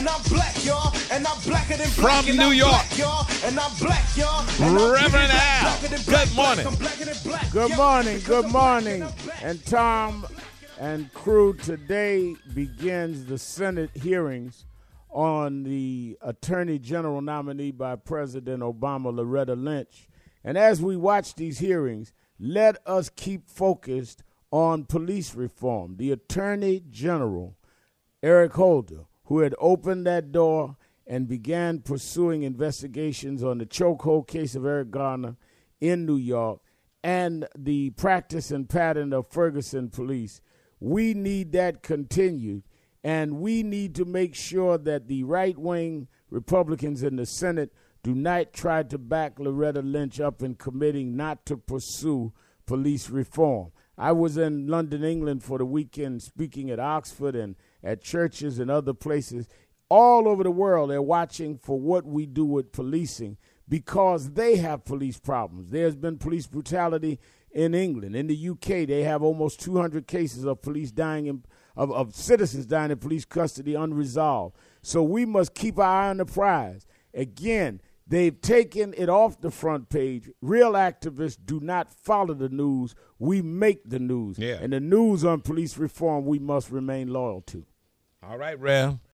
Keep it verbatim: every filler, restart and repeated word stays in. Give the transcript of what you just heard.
and I'm black, y'all, and I'm blacker than black. From New York, black, y'all, and I'm black, y'all. Reverend Al. Good morning. Good morning. Good morning. And Tom and crew, today begins the Senate hearings on the Attorney General nominee by President Obama, Loretta Lynch. And as we watch these hearings, let us keep focused on police reform. The Attorney General, Eric Holder, who had opened that door and began pursuing investigations on the chokehold case of Eric Garner in New York and the practice and pattern of Ferguson police. We need that continued, and we need to make sure that the right-wing Republicans in the Senate do not try to back Loretta Lynch up in committing not to pursue police reform. I was in London, England for the weekend speaking at Oxford and at churches and other places. All over the world, they're watching for what we do with policing because they have police problems. There's been police brutality in England. In the U K, they have almost two hundred cases of police dying, in, of, of citizens dying in police custody unresolved. So we must keep our eye on the prize. Again, they've taken it off the front page. Real activists do not follow the news. We make the news. Yeah. And the news on police reform we must remain loyal to. All right, Rev.